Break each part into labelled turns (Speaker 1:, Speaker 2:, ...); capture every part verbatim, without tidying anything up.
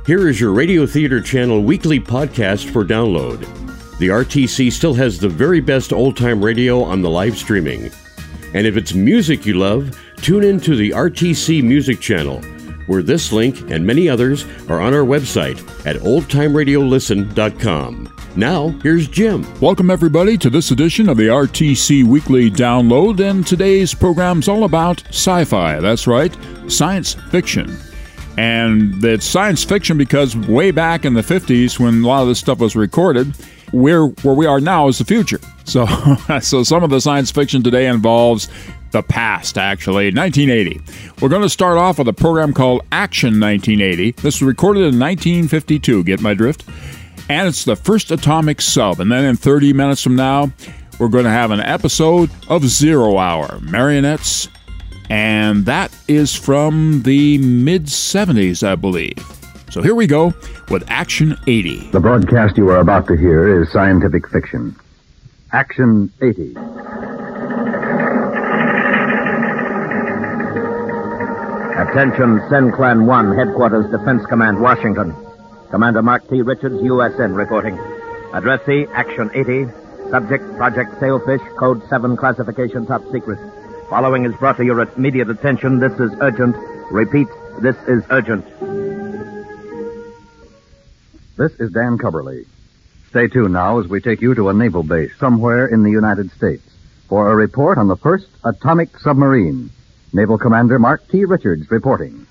Speaker 1: Here is your Radio Theater Channel weekly podcast for download. The R T C still has the very best old-time radio on the live streaming. And if it's music you love, tune in to the R T C Music Channel, where this link and many others are on our website at old time radio listen dot com. Now, here's Jim.
Speaker 2: Welcome, everybody, to this edition of the R T C Weekly Download, and today's program's all about sci-fi. That's right, science fiction. And it's science fiction because way back in the fifties, when a lot of this stuff was recorded, we're, where we are now is the future. So, so some of the science fiction today involves the past, actually, nineteen eighty. We're going to start off with a program called Action nineteen eighty. This was recorded in nineteen fifty-two, get my drift? And it's the first atomic sub. And then in thirty minutes from now, we're going to have an episode of Zero Hour, Marionettes. And that is from the mid-seventies, I believe. So here we go with Action eighty.
Speaker 3: The broadcast you are about to hear is scientific fiction. Action eighty.
Speaker 4: Attention, SenClan one, Headquarters, Defense Command, Washington. Commander Mark T. Richards, U S N, reporting. Addressee, Action eighty. Subject, Project Sailfish, Code seven, classification top secret. Following is brought to your immediate attention. This is urgent. Repeat, this is urgent.
Speaker 3: This is Dan Cubberly. Stay tuned now as we take you to a naval base somewhere in the United States for a report on the first atomic submarine. Naval Commander Mark T. Richards reporting.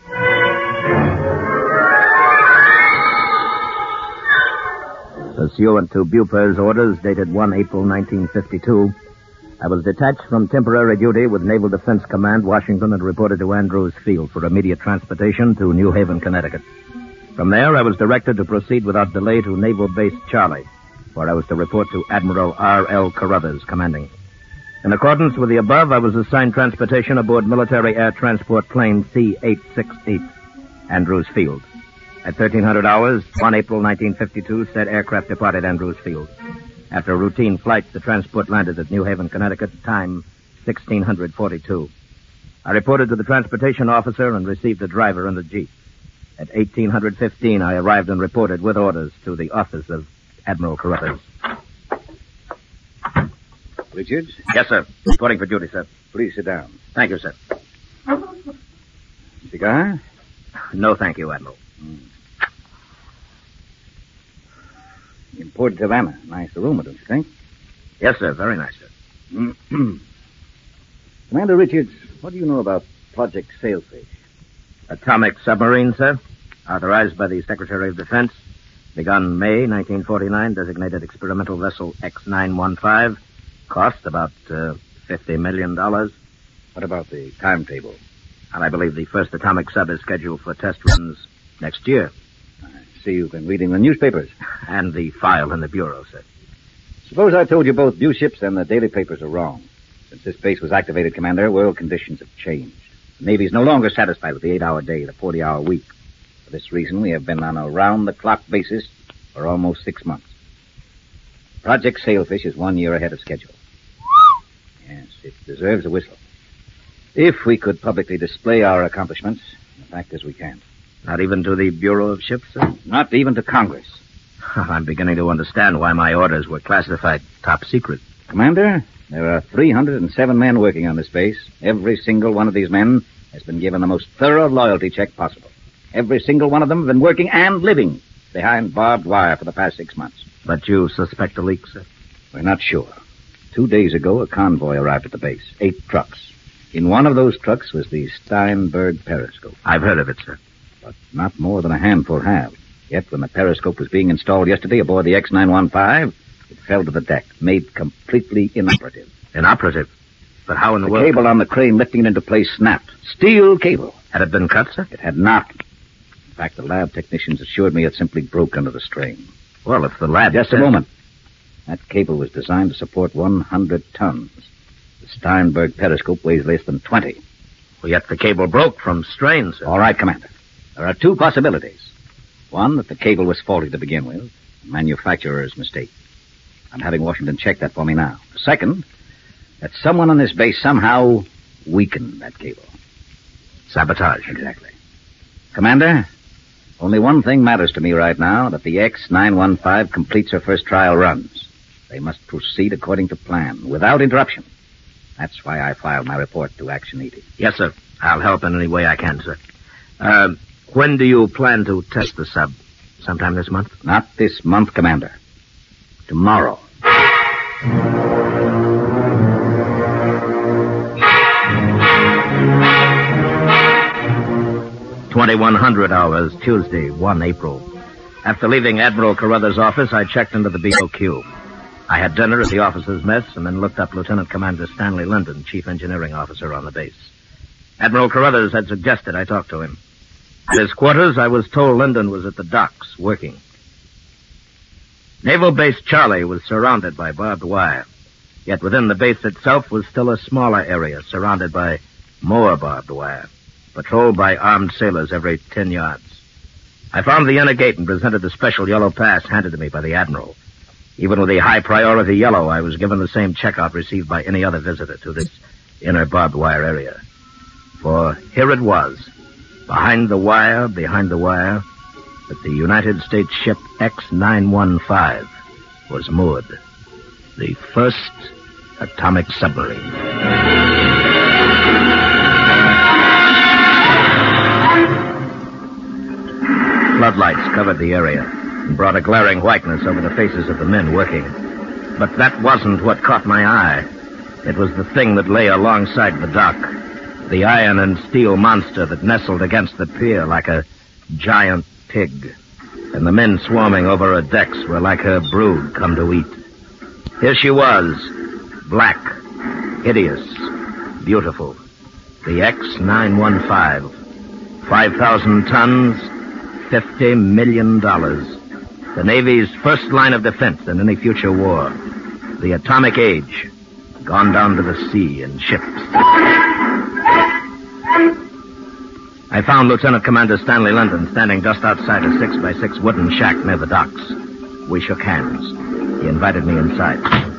Speaker 4: Pursuant to Bupper's orders dated the first of April, nineteen fifty-two, I was detached from temporary duty with Naval Defense Command, Washington, and reported to Andrews Field for immediate transportation to New Haven, Connecticut. From there, I was directed to proceed without delay to Naval Base Charlie, where I was to report to Admiral R L Carruthers, commanding. In accordance with the above, I was assigned transportation aboard military air transport plane C eight sixty-eight, Andrews Field. At thirteen hundred hours, the first of April, nineteen fifty-two, said aircraft departed Andrews Field. After a routine flight, the transport landed at New Haven, Connecticut, time sixteen forty-two. I reported to the transportation officer and received a driver and a jeep. At eighteen fifteen, I arrived and reported with orders to the office of Admiral Carruthers.
Speaker 5: Richards?
Speaker 4: Yes, sir. Reporting for duty, sir.
Speaker 5: Please sit down.
Speaker 4: Thank you, sir.
Speaker 5: Cigar?
Speaker 4: No, thank you, Admiral.
Speaker 5: Mm. Imported Havana. Nice aroma, don't you think?
Speaker 4: Yes, sir. Very nice, sir.
Speaker 5: Commander Richards, what do you know about Project Sailfish?
Speaker 4: Atomic submarine, sir. Authorized by the Secretary of Defense. Begun May nineteen forty-nine. Designated experimental vessel X nine one five. Cost about uh, fifty million dollars.
Speaker 5: What about the timetable?
Speaker 4: And I believe the first atomic sub is scheduled for test runs next year.
Speaker 5: I see you've been reading the newspapers.
Speaker 4: And the file in the bureau, sir.
Speaker 5: Suppose I told you both view ships and the daily papers are wrong. Since this base was activated, Commander, world conditions have changed. The Navy is no longer satisfied with the eight-hour day, the forty-hour week. For this reason, we have been on a round-the-clock basis for almost six months. Project Sailfish is one year ahead of schedule. Yes, it deserves a whistle. If we could publicly display our accomplishments, the fact is we can't.
Speaker 4: Not even to the Bureau of Ships, sir?
Speaker 5: Not even to Congress.
Speaker 4: I'm beginning to understand why my orders were classified top secret.
Speaker 5: Commander, there are three hundred seven men working on this base. Every single one of these men has been given the most thorough loyalty check possible. Every single one of them have been working and living behind barbed wire for the past six months.
Speaker 4: But you suspect a leak, sir?
Speaker 5: We're not sure. Two days ago, a convoy arrived at the base. Eight trucks. In one of those trucks was the Steinberg periscope.
Speaker 4: I've heard of it, sir.
Speaker 5: But not more than a handful have. Yet when the periscope was being installed yesterday aboard the X nine one five, it fell to the deck, made completely inoperative.
Speaker 4: Inoperative? But how in the,
Speaker 5: the
Speaker 4: world...
Speaker 5: The cable on the crane lifting it into place snapped. Steel cable.
Speaker 4: Had it been cut, sir?
Speaker 5: It had not. In fact, the lab technicians assured me it simply broke under the strain.
Speaker 4: Well, if the lab...
Speaker 5: Just
Speaker 4: said...
Speaker 5: a moment. That cable was designed to support one hundred tons. The Steinberg periscope weighs less than twenty.
Speaker 4: Well, yet the cable broke from strain, sir.
Speaker 5: All right, Commander. There are two possibilities. One, that the cable was faulty to begin with. A manufacturer's mistake. I'm having Washington check that for me now. Second, that someone on this base somehow weakened that cable.
Speaker 4: Sabotage.
Speaker 5: Exactly. Commander, Only one thing matters to me right now, that the X nine one five completes her first trial runs. They must proceed according to plan, without interruption. That's why I filed my report to Action eighty.
Speaker 4: Yes, sir. I'll help in any way I can, sir. Uh, when do you plan to test the sub? Sometime this month?
Speaker 5: Not this month, Commander. Tomorrow.
Speaker 4: twenty-one hundred hours, Tuesday, the first of April. After leaving Admiral Carruthers' office, I checked into the B O Q. I had dinner at the officers' mess and then looked up Lieutenant Commander Stanley Linden, Chief Engineering Officer on the base. Admiral Carruthers had suggested I talk to him. At his quarters, I was told Linden was at the docks, working. Naval Base Charlie was surrounded by barbed wire. Yet within the base itself was still a smaller area, surrounded by more barbed wire, patrolled by armed sailors every ten yards. I found the inner gate and presented the special yellow pass handed to me by the Admiral. Even with the high-priority yellow, I was given the same checkout received by any other visitor to this inner barbed wire area. For here it was, behind the wire, behind the wire, that the United States ship X nine one five was moored. The first atomic submarine. Floodlights covered the area and brought a glaring whiteness over the faces of the men working. But that wasn't what caught my eye. It was the thing that lay alongside the dock. The iron and steel monster that nestled against the pier like a giant pig. And the men swarming over her decks were like her brood come to eat. Here she was, black, hideous, beautiful. The X nine one five. five thousand tons, fifty million dollars. The Navy's first line of defense in any future war. The atomic age, gone down to the sea in ships. I found Lieutenant Commander Stanley Linden standing just outside a six by six wooden shack near the docks. We shook hands. He invited me inside.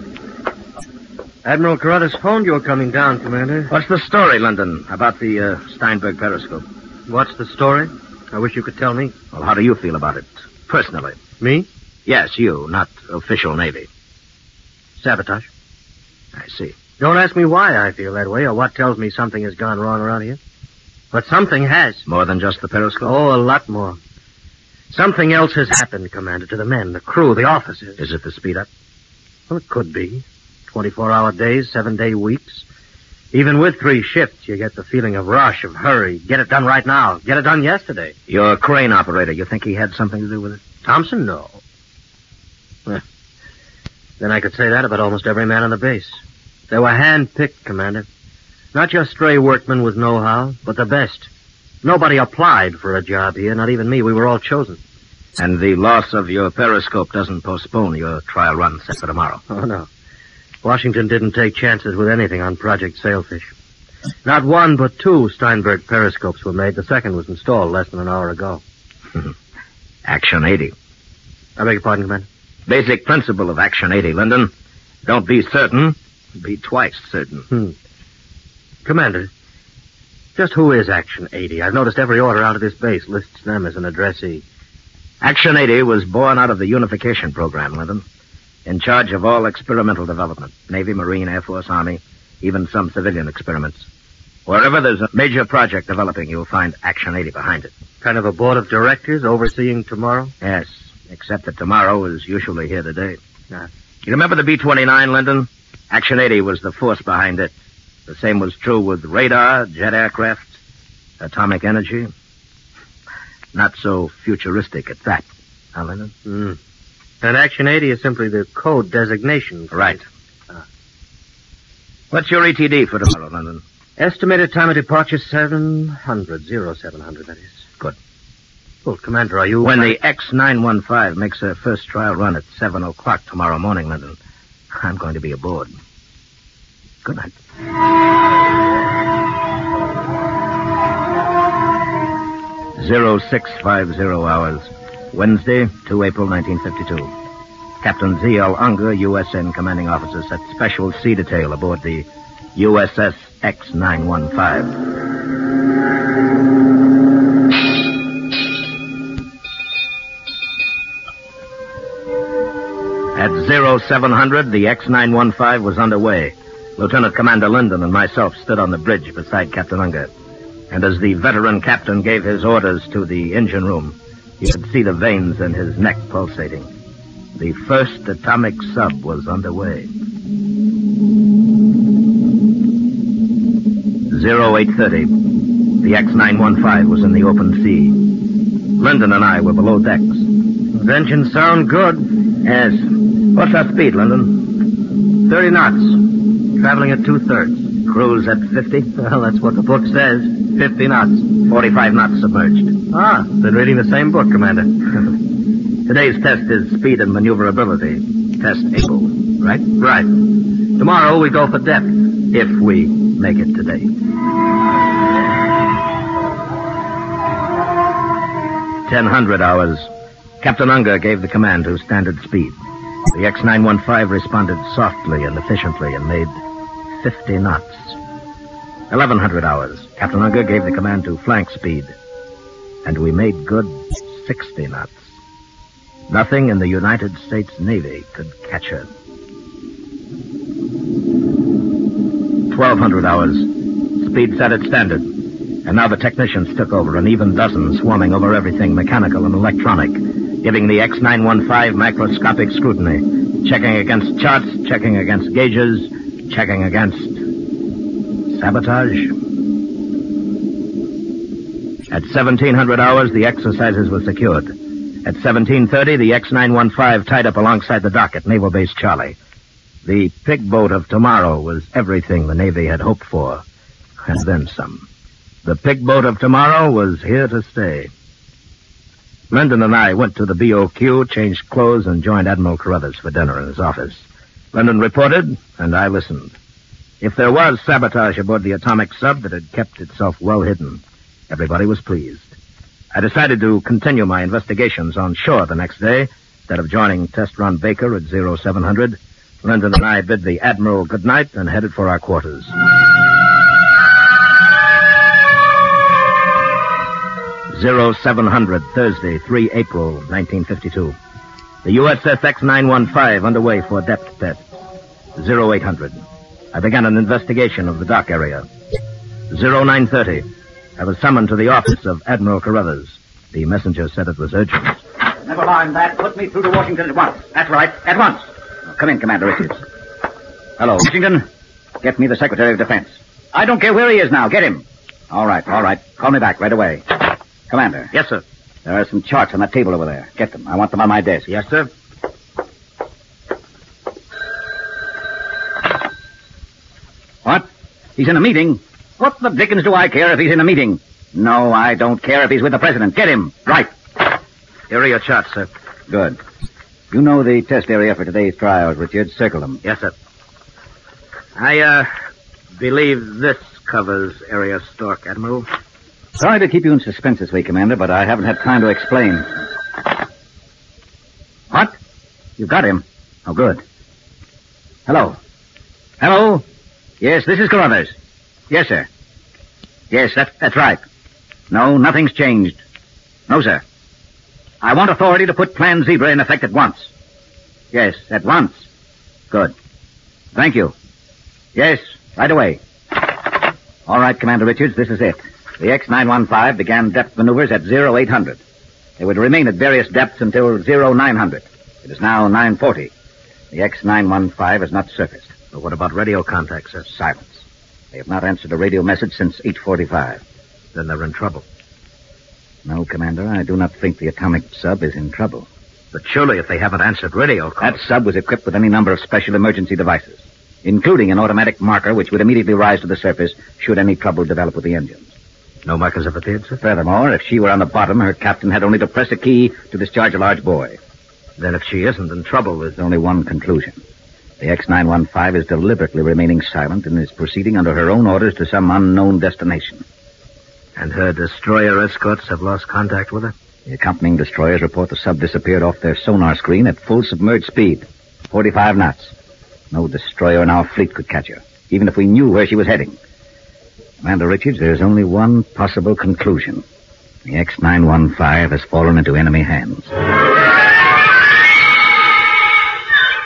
Speaker 6: Admiral Carruthers phoned you were coming down, Commander.
Speaker 4: What's the story, Linden, about the uh, Steinberg periscope?
Speaker 6: What's the story? I wish you could tell me.
Speaker 4: Well, how do you feel about it, personally?
Speaker 6: Me?
Speaker 4: Yes, you, not official Navy.
Speaker 6: Sabotage.
Speaker 4: I see.
Speaker 6: Don't ask me why I feel that way or what tells me something has gone wrong around here. But something has.
Speaker 4: More than just the periscope?
Speaker 6: Oh, a lot more. Something else has happened, Commander, to the men, the crew, the officers.
Speaker 4: Is it the speed up?
Speaker 6: Well, it could be. twenty-four hour days, seven-day weeks. Even with three shifts, you get the feeling of rush, of hurry. Get it done right now. Get it done yesterday.
Speaker 4: Your crane operator, you think he had something to do with it?
Speaker 6: Thompson? No. Well, then I could say that about almost every man on the base. They were hand-picked, Commander. Not just stray workmen with know-how, but the best. Nobody applied for a job here, not even me. We were all chosen.
Speaker 4: And the loss of your periscope doesn't postpone your trial run set for tomorrow?
Speaker 6: Oh, no. Washington didn't take chances with anything on Project Sailfish. Not one, but two Steinberg periscopes were made. The second was installed less than an hour ago.
Speaker 4: Action eighty.
Speaker 6: I beg your pardon, Commander?
Speaker 4: Basic principle of Action eighty, Linden. Don't be certain, be twice certain.
Speaker 6: Hmm. Commander, just who is Action eighty? I've noticed every order out of this base lists them as an addressee.
Speaker 4: Action eighty was born out of the unification program, Linden. In charge of all experimental development. Navy, Marine, Air Force, Army, even some civilian experiments. Wherever there's a major project developing, you'll find Action eighty behind it.
Speaker 6: Kind of a board of directors overseeing tomorrow?
Speaker 4: Yes, except that tomorrow is usually here today.
Speaker 6: Ah.
Speaker 4: You remember the B twenty-nine, Linden? Action eighty was the force behind it. The same was true with radar, jet aircraft, atomic energy. Not so futuristic at that, huh, Linden?
Speaker 6: Hmm. And Action eighty is simply the code designation.
Speaker 4: Right. Uh. What's your E T D for tomorrow, Linden?
Speaker 6: Estimated time of departure, seven hundred. Zero seven hundred, that is.
Speaker 4: Good.
Speaker 6: Well, Commander, are you...
Speaker 4: When the X nine one five makes her first trial run at seven o'clock tomorrow morning, Linden, I'm going to be aboard. Good night. Zero six five zero hours. Wednesday, the second of April, nineteen fifty-two. Captain Z L Unger, U S N commanding officer, set special sea detail aboard the U S S X nine one five. At zero seven hundred, the X nine one five was underway. Lieutenant Commander Linden and myself stood on the bridge beside Captain Unger. And as the veteran captain gave his orders to the engine room, you could see the veins in his neck pulsating. The first atomic sub was underway. zero eight thirty. The X nine one five was in the open sea. Linden and I were below decks.
Speaker 6: Those engines sound good.
Speaker 4: Yes. What's our speed, Linden?
Speaker 6: Thirty knots. Traveling at two-thirds.
Speaker 4: Cruise at fifty?
Speaker 6: Well, that's what the book says. Fifty knots.
Speaker 4: Forty-five knots submerged.
Speaker 6: Ah, been reading the same book, Commander.
Speaker 4: Today's test is speed and maneuverability. Test able, right?
Speaker 6: Right. Tomorrow we go for depth.
Speaker 4: If we make it today. Ten hundred hours. Captain Unger gave the command to standard speed. The X nine one five responded softly and efficiently and made fifty knots. Eleven hundred hours. Captain Unger gave the command to flank speed. And we made good sixty knots. Nothing in the United States Navy could catch her. Twelve hundred hours. Speed set at standard. And now the technicians took over, an even dozen swarming over everything mechanical and electronic, giving the X nine one five macroscopic scrutiny, checking against charts, checking against gauges, checking against sabotage. At seventeen hundred hours, the exercises were secured. At seventeen thirty, the X nine one five tied up alongside the dock at Naval Base Charlie. The pig boat of tomorrow was everything the Navy had hoped for, and then some. The pig boat of tomorrow was here to stay. Linden and I went to the B O Q, changed clothes, and joined Admiral Carruthers for dinner in his office. Linden reported, and I listened. If there was sabotage aboard the atomic sub that had kept itself well hidden, everybody was pleased. I decided to continue my investigations on shore the next day, instead of joining Test Run Baker at zero seven hundred. Linden and I bid the Admiral good night and headed for our quarters. zero seven hundred, Thursday, the third of April, nineteen fifty-two. The U S S X nine one five underway for depth test. zero eight hundred. I began an investigation of the dock area. zero nine thirty. I was summoned to the office of Admiral Carruthers. The messenger said it was urgent.
Speaker 5: Never mind that. Put me through to Washington at once. That's right. At once. Come in, Commander Richards. Hello, Washington. Get me the Secretary of Defense. I don't care where he is now. Get him. All right, all right. Call me back right away. Commander.
Speaker 4: Yes, sir.
Speaker 5: There are some charts on that table over there. Get them. I want them on my desk.
Speaker 4: Yes, sir.
Speaker 5: What? He's in a meeting? What the dickens do I care if he's in a meeting? No, I don't care if he's with the President. Get him. Right.
Speaker 4: Here are your charts, sir.
Speaker 5: Good. You know the test area for today's trials, Richard. Circle them.
Speaker 4: Yes, sir. I, uh, believe this covers Area Stork, Admiral.
Speaker 5: Sorry to keep you in suspense this way, Commander, but I haven't had time to explain. What? You got him? Oh, good. Hello. Hello? Yes, this is Carruthers. Yes, sir. Yes, that, that's right. No, nothing's changed. No, sir. I want authority to put Plan Zebra in effect at once. Yes, at once. Good. Thank you. Yes, right away. All right, Commander Richards, this is it. The X nine one five began depth maneuvers at zero eight hundred. They would remain at various depths until zero nine hundred. It is now nine forty. The X nine one five has not surfaced.
Speaker 4: But what about radio contact, sir?
Speaker 5: Silence. They have not answered a radio message since eight forty-five.
Speaker 4: Then they're in trouble.
Speaker 5: No, Commander, I do not think the atomic sub is in trouble.
Speaker 4: But surely if they haven't answered radio calls...
Speaker 5: That sub was equipped with any number of special emergency devices, including an automatic marker which would immediately rise to the surface should any trouble develop with the engines.
Speaker 4: No markers have appeared, sir?
Speaker 5: Furthermore, if she were on the bottom, her captain had only to press a key to discharge a large buoy.
Speaker 4: Then if she isn't in trouble, there's
Speaker 5: only one conclusion. The X nine one five is deliberately remaining silent and is proceeding under her own orders to some unknown destination.
Speaker 4: And her destroyer escorts have lost contact with her?
Speaker 5: The accompanying destroyers report the sub disappeared off their sonar screen at full submerged speed, forty-five knots. No destroyer in our fleet could catch her, even if we knew where she was heading. Commander Richards, there's only one possible conclusion. The X nine one five has fallen into enemy hands.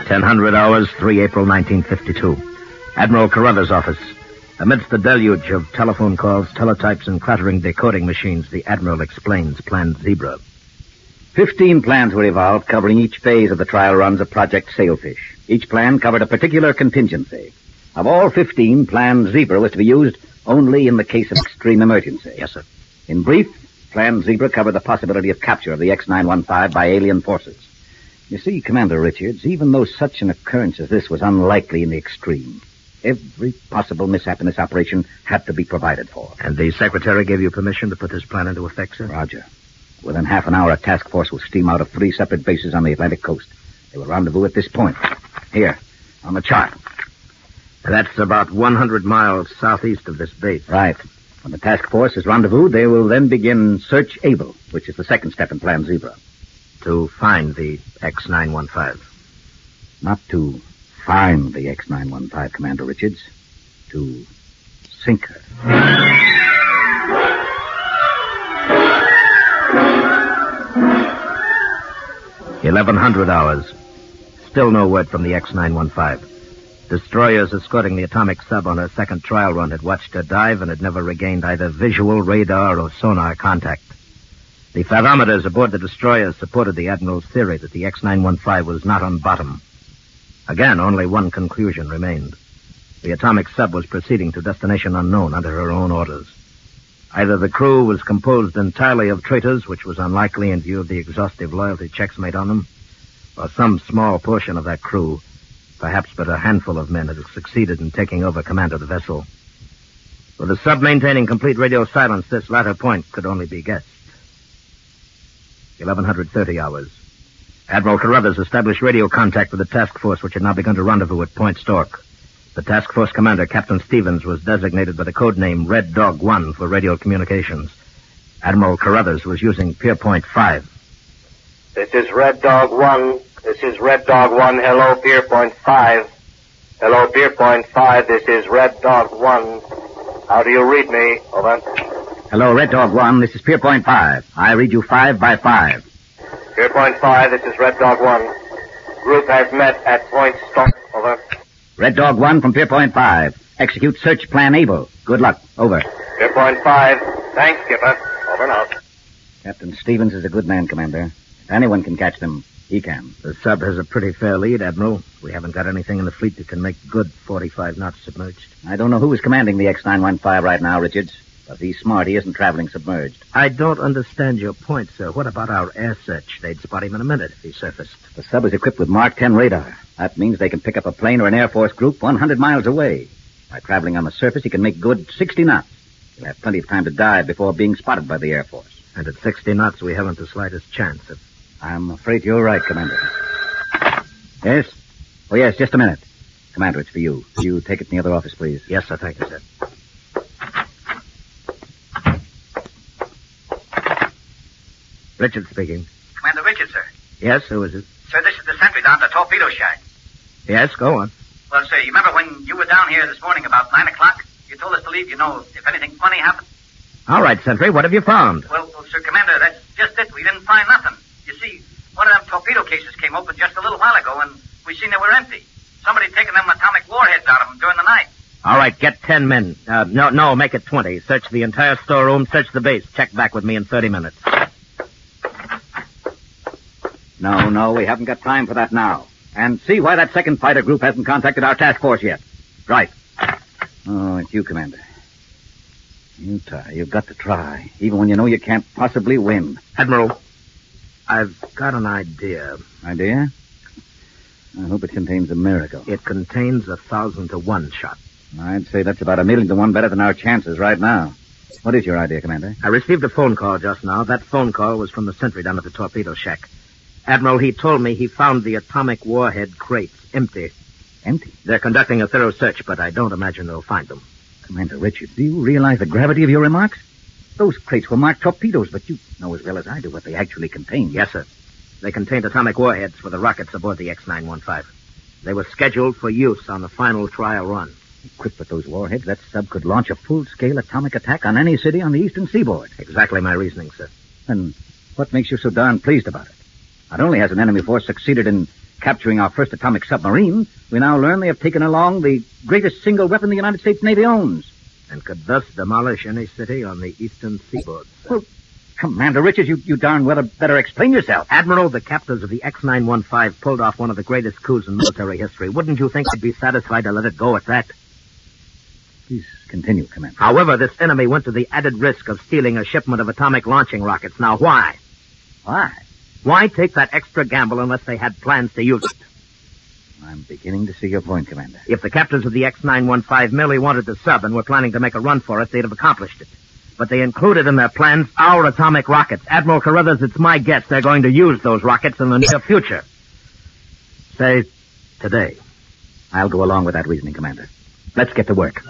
Speaker 4: ten hundred hours, three April nineteen fifty-two. Admiral Carruthers' office. Amidst the deluge of telephone calls, teletypes, and clattering decoding machines, the Admiral explains Plan Zebra.
Speaker 5: Fifteen plans were evolved covering each phase of the trial runs of Project Sailfish. Each plan covered a particular contingency. Of all fifteen, Plan Zebra was to be used only in the case of extreme emergency.
Speaker 4: Yes, sir.
Speaker 5: In brief, Plan Zebra covered the possibility of capture of the X nine one five by alien forces. You see, Commander Richards, even though such an occurrence as this was unlikely in the extreme, every possible mishap in this operation had to be provided for.
Speaker 4: And the Secretary gave you permission to put this plan into effect, sir?
Speaker 5: Roger. Within half an hour, a task force will steam out of three separate bases on the Atlantic coast. They will rendezvous at this point. Here, on the chart.
Speaker 4: That's about one hundred miles southeast of this base.
Speaker 5: Right. When the task force is rendezvoused, they will then begin Search Able, which is the second step in Plan Zebra.
Speaker 4: To find the X nine one five.
Speaker 5: Not to find the X nine one five, Commander Richards. To sink her.
Speaker 4: eleven hundred hours. Still no word from the X nine one five. Destroyers escorting the atomic sub on her second trial run had watched her dive and had never regained either visual, radar, or sonar contact. The fathometers aboard the destroyers supported the Admiral's theory that the X nine one five was not on bottom. Again, only one conclusion remained. The atomic sub was proceeding to destination unknown under her own orders. Either the crew was composed entirely of traitors, which was unlikely in view of the exhaustive loyalty checks made on them, or some small portion of that crew, perhaps but a handful of men, had succeeded in taking over command of the vessel. With the sub maintaining complete radio silence, this latter point could only be guessed. eleven thirty hours. Admiral Carruthers established radio contact with the task force, which had now begun to rendezvous at Point Stork. The task force commander, Captain Stevens, was designated by the code name Red Dog one for radio communications. Admiral Carruthers was using Pierpoint five.
Speaker 7: This is Red Dog one. This is Red Dog one. Hello, Pierpoint five. Hello, Pierpoint five. This is Red Dog one. How do you read me? Over.
Speaker 5: Hello, Red Dog one. This is Pierpoint five. I read you five by five.
Speaker 7: Pierpoint five. This is Red Dog one. Group has met at Point Stork. Over.
Speaker 5: Red Dog one from Pierpoint five. Execute Search Plan Able. Good luck. Over.
Speaker 7: Pierpoint five. Thanks, Skipper. Over and out.
Speaker 5: Captain Stevens is a good man, Commander. If anyone can catch them, he can.
Speaker 4: The sub has a pretty fair lead, Admiral. We haven't got anything in the fleet that can make good forty-five knots submerged.
Speaker 5: I don't know who is commanding the X nine one five right now, Richards. But if he's smart, he isn't traveling submerged.
Speaker 4: I don't understand your point, sir. What about our air search? They'd spot him in a minute if he surfaced.
Speaker 5: The sub is equipped with Mark ten radar. That means they can pick up a plane or an Air Force group one hundred miles away. By traveling on the surface, he can make good sixty knots. He'll have plenty of time to dive before being spotted by the Air Force.
Speaker 4: And at sixty knots, we haven't the slightest chance of...
Speaker 5: I'm afraid you're right, Commander. Yes? Oh, yes, just a minute. Commander, it's for you. Will you take it in the other office, please?
Speaker 4: Yes, sir. Thank you, sir. Richard speaking.
Speaker 8: Commander Richards, sir.
Speaker 4: Yes, who is it?
Speaker 8: Sir, this is the sentry down at the torpedo shack.
Speaker 4: Yes, go on.
Speaker 8: Well, sir, you remember when you were down here this morning about nine o'clock? You told us to leave, you know, if anything funny happened?
Speaker 4: All right, Sentry, what have you found?
Speaker 8: Well, well, sir, Commander, that's just it. We didn't find nothing. You see, one of them torpedo cases came open just a little while ago, and we seen they were empty. Somebody taken them atomic warheads out of them during the night.
Speaker 4: All right, get ten men. Uh, no, no, make it twenty. Search the entire storeroom, search the base. Check back with me in thirty minutes.
Speaker 5: No, no, we haven't got time for that now. And see why that second fighter group hasn't contacted our task force yet. Right. Oh, it's you, Commander. Utah, you've got to try, even when you know you can't possibly win.
Speaker 4: Admiral, I've got an idea.
Speaker 5: Idea? I hope it contains a miracle.
Speaker 4: It contains a thousand to one shot.
Speaker 5: I'd say that's about a million to one better than our chances right now. What is your idea, Commander?
Speaker 4: I received a phone call just now. That phone call was from the sentry down at the torpedo shack. Admiral, he told me he found the atomic warhead crates empty.
Speaker 5: Empty?
Speaker 4: They're conducting a thorough search, but I don't imagine they'll find them.
Speaker 5: Commander Richards, do you realize the gravity of your remarks? Those crates were marked torpedoes, but you know as well as I do what they actually contain.
Speaker 4: Yes, sir. They contained atomic warheads for the rockets aboard the X nine one five. They were scheduled for use on the final trial run.
Speaker 5: Equipped with those warheads, that sub could launch a full-scale atomic attack on any city on the eastern seaboard.
Speaker 4: Exactly my reasoning, sir.
Speaker 5: Then what makes you so darn pleased about it? Not only has an enemy force succeeded in capturing our first atomic submarine, we now learn they have taken along the greatest single weapon the United States Navy owns.
Speaker 4: And could thus demolish any city on the eastern seaboard, sir.
Speaker 5: Well, Commander Richards, you, you darn well better explain yourself.
Speaker 4: Admiral, the captors of the X nine one five pulled off one of the greatest coups in military history. Wouldn't you think they'd be satisfied to let it go at that?
Speaker 5: Please continue, Commander.
Speaker 4: However, this enemy went to the added risk of stealing a shipment of atomic launching rockets. Now, why?
Speaker 5: Why?
Speaker 4: Why take that extra gamble unless they had plans to use it?
Speaker 5: I'm beginning to see your point, Commander.
Speaker 4: If the captors of the X nine one five merely wanted the sub and were planning to make a run for it, they'd have accomplished it. But they included in their plans our atomic rockets. Admiral Carruthers, it's my guess they're going to use those rockets in the near future. Say, today.
Speaker 5: I'll go along with that reasoning, Commander. Let's get to work.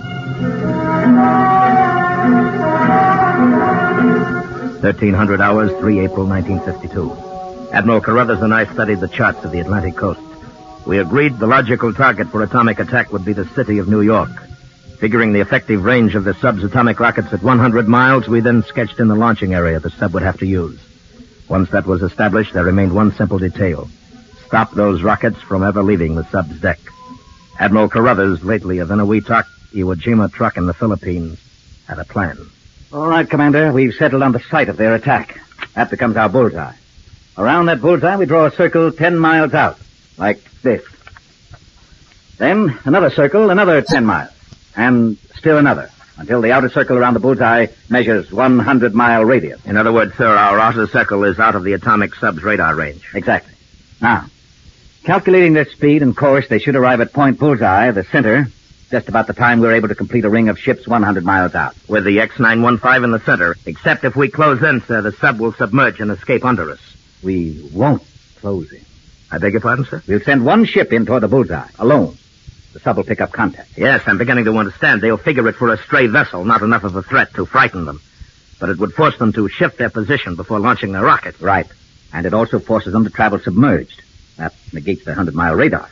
Speaker 4: thirteen hundred hours, the third of April, nineteen fifty-two. Admiral Carruthers and I studied the charts of the Atlantic coast. We agreed the logical target for atomic attack would be the city of New York. Figuring the effective range of the sub's atomic rockets at one hundred miles, we then sketched in the launching area the sub would have to use. Once that was established, there remained one simple detail. Stop those rockets from ever leaving the sub's deck. Admiral Carruthers, lately of Inuitak, Iwo Jima truck in the Philippines, had a plan.
Speaker 5: All right, Commander. We've settled on the site of their attack. That becomes our bullseye. Around that bullseye, we draw a circle ten miles out, like this. Then another circle, another ten miles. And still another, until the outer circle around the bullseye measures one hundred mile radius.
Speaker 4: In other words, sir, our outer circle is out of the atomic sub's radar range.
Speaker 5: Exactly. Now, calculating their speed and course, they should arrive at Point Bullseye, the center, just about the time we're able to complete a ring of ships one hundred miles out.
Speaker 4: With the X nine one five in the center, except if we close in, sir, the sub will submerge and escape under us.
Speaker 5: We won't close in.
Speaker 4: I beg your pardon, sir?
Speaker 5: We'll send one ship in toward the bullseye, alone. The sub will pick up contact.
Speaker 4: Yes, I'm beginning to understand. They'll figure it for a stray vessel, not enough of a threat to frighten them. But it would force them to shift their position before launching their rockets.
Speaker 5: Right. And it also forces them to travel submerged. That negates their hundred-mile radar.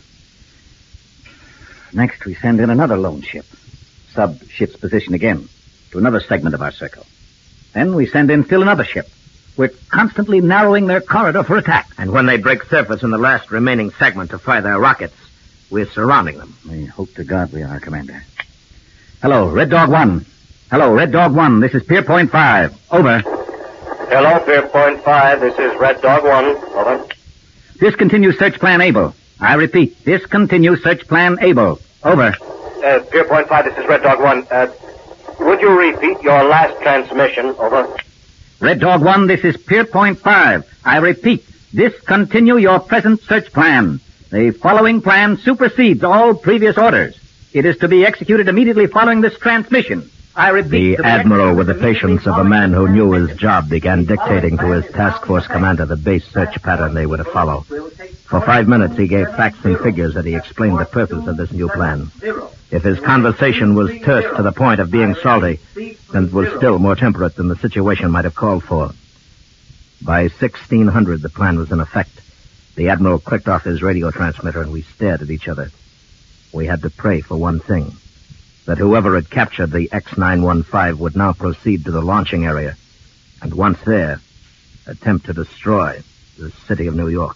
Speaker 5: Next, we send in another lone ship. Sub shifts position again to another segment of our circle. Then we send in still another ship. We're constantly narrowing their corridor for attack.
Speaker 4: And when they break surface in the last remaining segment to fire their rockets, we're surrounding them.
Speaker 5: We hope to God we are, Commander. Hello, Red Dog One. Hello, Red Dog One. This is Pier Point Five. Over.
Speaker 7: Hello, Pier Point Five. This is Red Dog One. Over.
Speaker 5: Discontinue search plan able. I repeat, discontinue search plan able. Over.
Speaker 7: Uh, Pier Point Five. This is Red Dog One. Uh, would you repeat your last transmission? Over.
Speaker 5: Red Dog One. This is Pier Point Five. I repeat, discontinue your present search plan. The following plan supersedes all previous orders. It is to be executed immediately following this transmission. I repeat...
Speaker 4: The Admiral, with the patience of a man who knew his job, began dictating to his task force commander the base search pattern they were to follow. For five minutes, he gave facts and figures as he explained the purpose of this new plan. If his conversation was terse to the point of being salty, then it was still more temperate than the situation might have called for. By sixteen hundred, the plan was in effect. The Admiral clicked off his radio transmitter and we stared at each other. We had to pray for one thing, that whoever had captured the X nine one five would now proceed to the launching area, and once there, attempt to destroy the city of New York.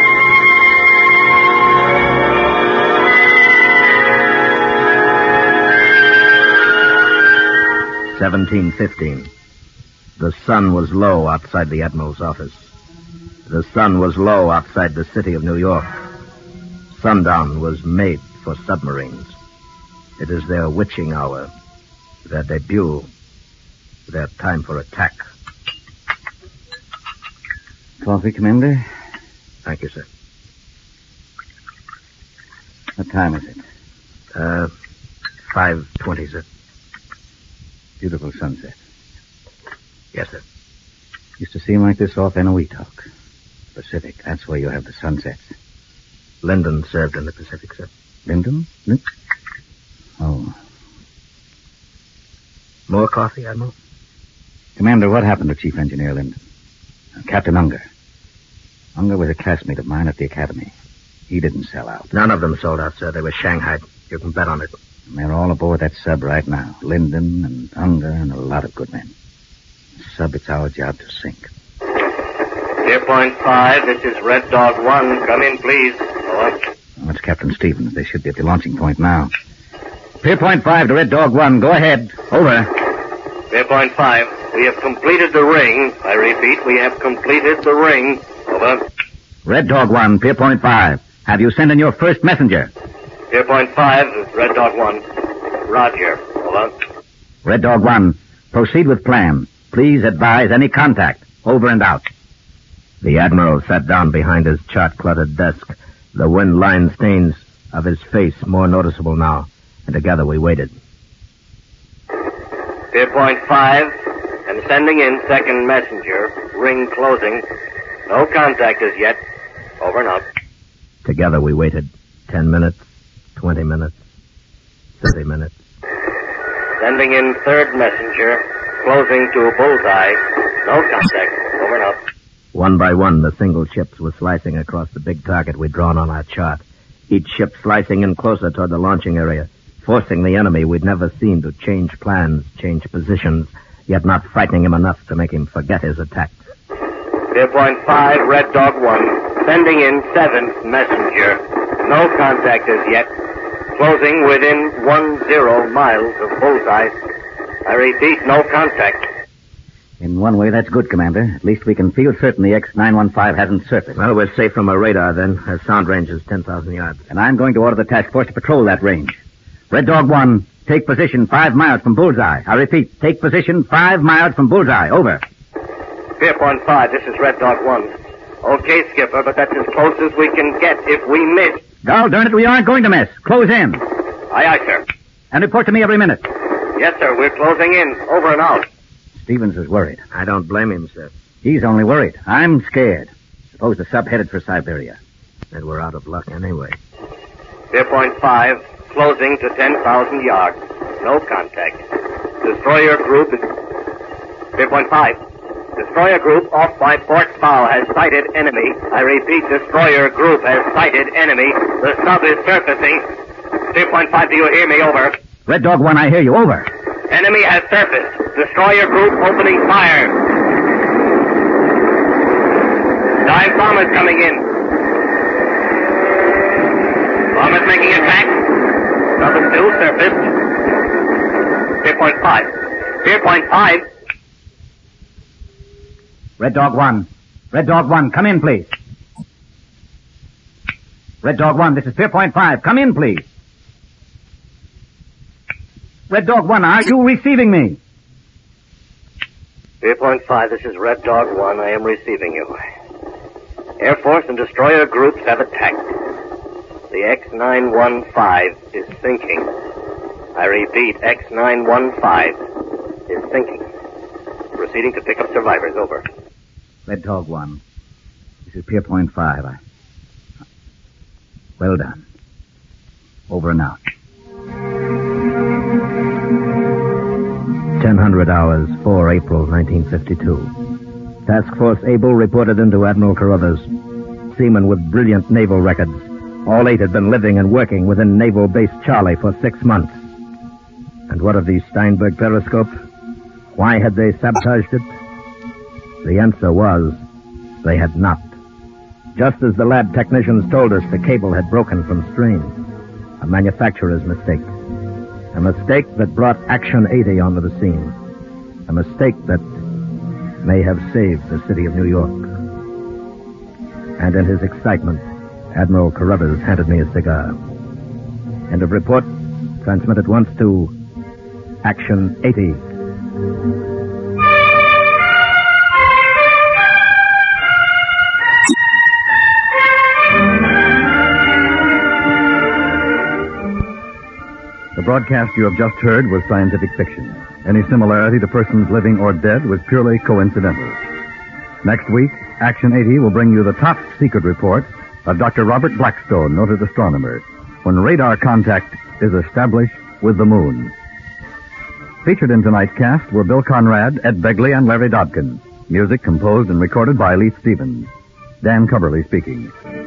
Speaker 4: seventeen fifteen. The sun was low outside the Admiral's office. The sun was low outside the city of New York. Sundown was made for submarines. It is their witching hour, their debut, their time for attack.
Speaker 5: Coffee, Commander?
Speaker 4: Thank you, sir.
Speaker 5: What time is it?
Speaker 4: Uh, five twenty, sir.
Speaker 5: Beautiful sunset.
Speaker 4: Yes, sir.
Speaker 5: Used to seem like this off Inuitak. Pacific, that's where you have the sunsets.
Speaker 4: Lyndon served in the Pacific, sir.
Speaker 5: Lyndon? Lin- oh.
Speaker 4: More coffee, Admiral?
Speaker 5: Commander, what happened to Chief Engineer Lyndon? Uh, Captain Unger. Unger was a classmate of mine at the academy. He didn't sell out.
Speaker 4: None of them sold out, sir. They were shanghaied. You can bet on it.
Speaker 5: And they're all aboard that sub right now. Lyndon and Unger and a lot of good men. The sub, it's our job to sink.
Speaker 7: Pier Point Five, this is Red Dog One. Come in, please. Over.
Speaker 5: That's Captain Stevens. They should be at the launching point now. Pier Point five to Red Dog one. Go ahead. Over.
Speaker 7: Pier Point five, we have completed the ring. I repeat, we have completed the ring. Over.
Speaker 5: Red Dog one, Pier Point five. Have you sent in your first messenger?
Speaker 7: Pier Point five, Red Dog one. Roger. Over.
Speaker 5: Red Dog one, proceed with plan. Please advise any contact. Over and out.
Speaker 4: The Admiral sat down behind his chart-cluttered desk, the wind-lined stains of his face more noticeable now, and together we waited.
Speaker 7: Pier Point five, and sending in second messenger. Ring closing. No contact as yet. Over and out.
Speaker 4: Together we waited. Ten minutes, twenty minutes, thirty minutes.
Speaker 7: Sending in third messenger. Closing to bullseye. No contact. Over and out.
Speaker 4: One by one, the single ships were slicing across the big target we'd drawn on our chart. Each ship slicing in closer toward the launching area, forcing the enemy we'd never seen to change plans, change positions, yet not frightening him enough to make him forget his attack.
Speaker 7: Pier Point five, Red Dog one, sending in seventh messenger. No contact as yet. Closing within one zero miles of bullseye. I repeat, no contact.
Speaker 5: In one way, that's good, Commander. At least we can feel certain the X nine one five hasn't surfaced.
Speaker 4: Well, we're safe from a radar, then. Our sound range is ten thousand yards.
Speaker 5: And I'm going to order the task force to patrol that range. Red Dog one, take position five miles from bullseye. I repeat, take position five miles from bullseye. Over.
Speaker 7: Pier Point five, this is Red Dog one. Okay, Skipper, but that's as close as we can get. If we miss...
Speaker 5: Gol darn it, we aren't going to miss. Close in.
Speaker 7: Aye, aye, sir.
Speaker 5: And report to me every minute.
Speaker 7: Yes, sir, we're closing in. Over and out.
Speaker 5: Stevens is worried.
Speaker 4: I don't blame him, sir.
Speaker 5: He's only worried. I'm scared. Suppose the sub headed for Siberia.
Speaker 4: Then we're out of luck anyway.
Speaker 7: Pier Point five, closing to ten thousand yards. No contact. Destroyer group is... Pier Point five. Destroyer group off by Port's bow has sighted enemy. I repeat, destroyer group has sighted enemy. The sub is surfacing. Pier Point five, do you hear me? Over.
Speaker 5: Red Dog one, I hear you. Over.
Speaker 7: Enemy has surfaced. Destroyer group opening fire. Dive bombers coming in. Bombers making attack. Sub is still surfaced. Pier Point five. Pier Point five.
Speaker 5: Red Dog one. Red Dog one, come in, please. Red Dog one, this is Pier Point five. Come in, please. Red Dog one, are you receiving me?
Speaker 7: Pier Point five, this is Red Dog one. I am receiving you. Air Force and destroyer groups have attacked. The X nine one five is sinking. I repeat, X nine one five is sinking. Proceeding to pick up survivors. Over.
Speaker 5: Red Dog one, this is Pier Point five. I... Well done. Over and out.
Speaker 4: ten hundred hours, four April nineteen fifty-two. Task Force Able reported into Admiral Carruthers. Seamen with brilliant naval records. All eight had been living and working within Naval Base Charlie for six months. And what of these Steinberg periscopes? Why had they sabotaged it? The answer was, they had not. Just as the lab technicians told us, the cable had broken from strain. A manufacturer's mistake. A mistake that brought Action eighty onto the scene. A mistake that may have saved the city of New York. And in his excitement, Admiral Carruthers handed me a cigar. End of report. Transmit at once to Action eighty.
Speaker 3: The broadcast you have just heard was scientific fiction. Any similarity to persons living or dead was purely coincidental. Next week, Action eighty will bring you the top secret report of Doctor Robert Blackstone, noted astronomer, when radar contact is established with the moon. Featured in tonight's cast were Bill Conrad, Ed Begley, and Larry Dobkin. Music composed and recorded by Leith Stevens. Dan Coverly speaking.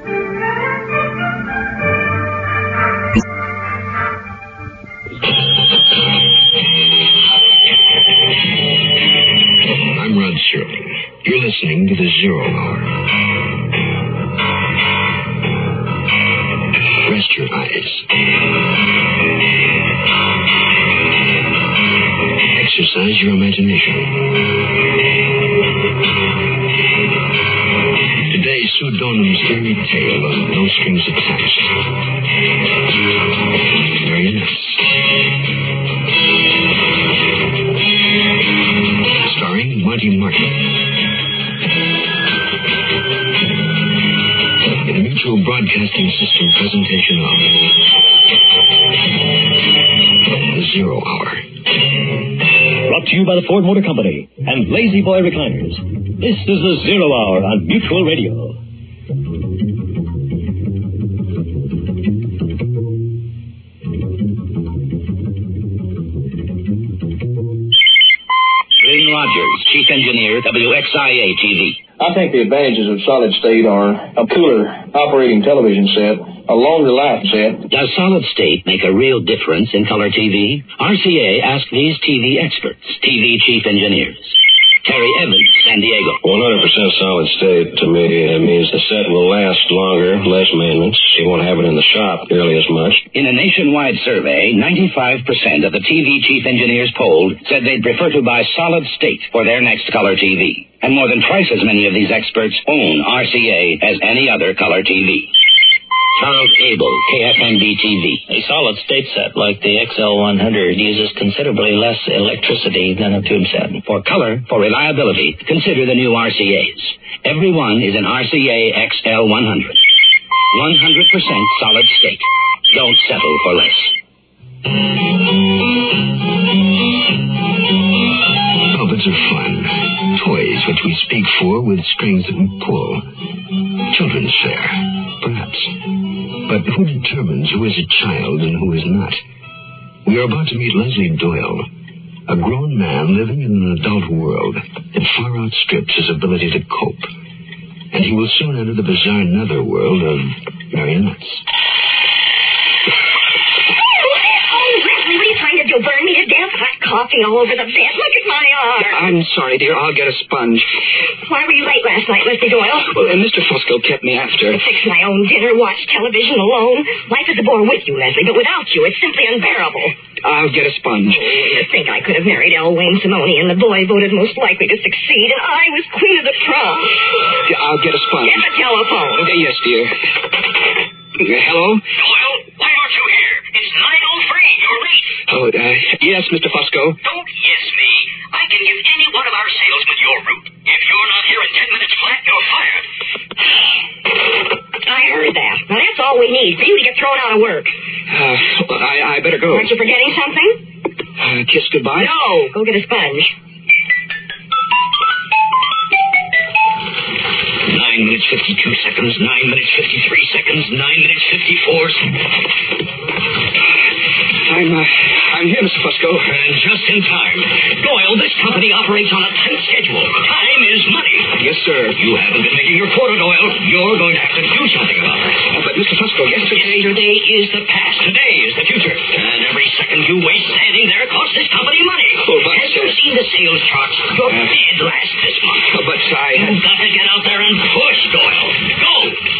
Speaker 9: I'm Rod Serling. You're listening to the Zero Hour. your eyes. Exercise your imagination. Today, Sue Donham's fairy tale of No Strings Attached. Marionettes. Starring Monty Martin. In a Mutual Broadcasting System presentation of The Zero Hour.
Speaker 10: Brought to you by the Ford Motor Company and Lazy Boy Recliners. This is the Zero Hour on Mutual Radio.
Speaker 11: Glenn Rogers, Chief Engineer, W X I A T V.
Speaker 12: I think the advantages of solid state are a cooler operating television set, a longer life set.
Speaker 11: Does solid state make a real difference in color T V? R C A asked these T V experts, T V chief engineers. Terry Evans, San Diego.
Speaker 13: one hundred percent solid state, to me, it means the set will last longer, less maintenance. You won't have it in the shop nearly as much.
Speaker 11: In a nationwide survey, ninety-five percent of the T V chief engineers polled said they'd prefer to buy solid state for their next color T V. And more than twice as many of these experts own R C A as any other color T V. Charles Abel, K F N D T V.
Speaker 14: A solid-state set like the X L one hundred uses considerably less electricity than a tube set.
Speaker 11: For color, for reliability, consider the new R C As. Every one is an R C A X L one hundred. one hundred percent solid state. Don't settle for less.
Speaker 9: Puppets are fun. Toys which we speak for with strings that we pull. Children's fare, perhaps. But who determines who is a child and who is not? We are about to meet Leslie Doyle, a grown man living in an adult world that far outstrips his ability to cope. And he will soon enter the bizarre netherworld of marionettes.
Speaker 15: You'll burn me to death. Hot coffee all over the bed. Look at my arm.
Speaker 16: I'm sorry, dear. I'll get a sponge.
Speaker 15: Why were you late last night, Leslie Doyle?
Speaker 16: Well, uh, Mister Fusco kept me after.
Speaker 15: Fix my own dinner, watch television alone. Life is a bore with you, Leslie, but without you, it's simply unbearable.
Speaker 16: I'll get a sponge.
Speaker 15: Oh, you think I could have married L. Wayne Simone, and the boy voted most likely to succeed, and I was queen of the prom.
Speaker 16: Yeah, I'll get a sponge.
Speaker 15: Get the telephone.
Speaker 16: Okay, yes, dear. Uh, hello?
Speaker 17: Doyle, why aren't you here? It's nine oh three. You're late.
Speaker 16: Oh, uh, yes, Mister Fusco.
Speaker 17: Don't yes me. I can give any one of our salesmen your route. If you're not here in ten minutes flat, you're fired.
Speaker 15: I heard that. Now, that's all we need for you to get thrown out of work.
Speaker 16: Uh, well, I, I better go.
Speaker 15: Aren't you forgetting something?
Speaker 16: Uh, kiss goodbye?
Speaker 15: No. Go get a sponge.
Speaker 17: Nine minutes, fifty-two seconds. Nine minutes, fifty-three seconds. Nine minutes, fifty-four seconds.
Speaker 16: I'm, uh, I'm here, Mister Fusco.
Speaker 17: And just in time. Doyle, this company operates on a tight schedule. Time is money.
Speaker 16: Yes, sir.
Speaker 17: You haven't been making your quota, Doyle. You're going to have to do something about it.
Speaker 16: Uh, but, Mister Fusco, yesterday...
Speaker 17: Yesterday is the past. Today is the future. And every second you waste standing there costs this company money.
Speaker 16: Oh, but...
Speaker 17: Have you seen the sales charts? You're uh, dead last this month.
Speaker 16: Oh, but I...
Speaker 17: You've got to get out there and push, Doyle. Go!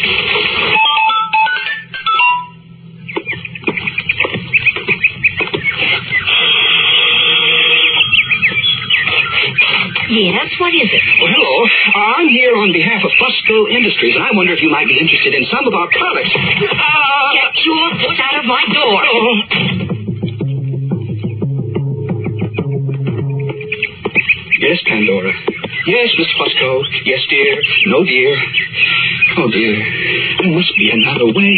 Speaker 15: Yes, what is it?
Speaker 16: Well, hello. I'm here on behalf of Fusco Industries, and I wonder if you might be interested in some of our products. Uh,
Speaker 15: Get your foot out of my door.
Speaker 16: Oh. Yes, Pandora. Yes, Miss Fusco. Yes, dear. No, dear. Oh, dear. There must be another way.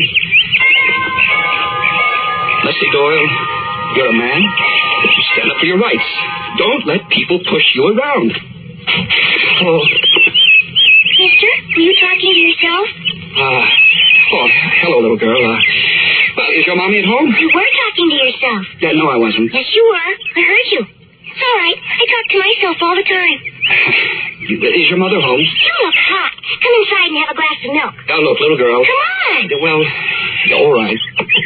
Speaker 16: Leslie Doyle, you're a man. If you stand up for your rights, don't let people push you around. Oh.
Speaker 15: Mister, were you talking to yourself?
Speaker 16: Uh, oh, hello, little girl. Uh, well, is your mommy at home?
Speaker 15: You were talking to yourself.
Speaker 16: Yeah, no, I wasn't.
Speaker 15: Yes, you were. I heard you. It's all right. I talk to myself all the time.
Speaker 16: Is your mother home?
Speaker 15: You look hot. Come inside and have a glass of milk.
Speaker 16: Now, look, little girl.
Speaker 15: Come on.
Speaker 16: Well, all right.